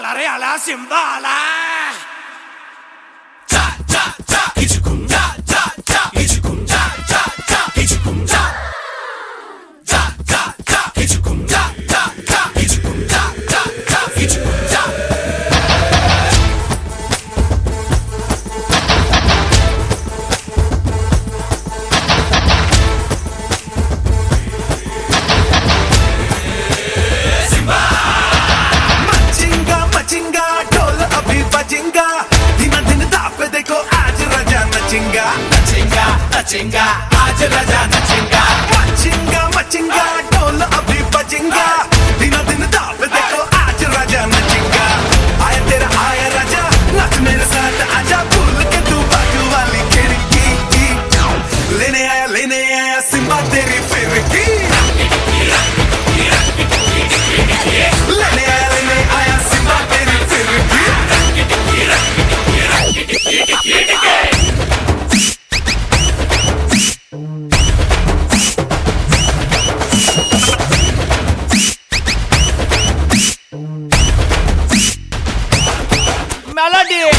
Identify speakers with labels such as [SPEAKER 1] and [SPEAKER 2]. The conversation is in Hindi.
[SPEAKER 1] Simbala reala, simbala.
[SPEAKER 2] नचेंगा आज राजा नचेंगा मचेंगा मचेंगा ढोल अभी बजेंगा दिनों दिन दाप देखो आज राजा नचेंगा आया तेरा आया राजा नाच मेरे साथ आजा भूल के तू बाजू वाली खिड़की लेने आया सिम्बा तेरी फिरकी लेने आया सिम्बा तेरी फिरकी
[SPEAKER 1] Melody.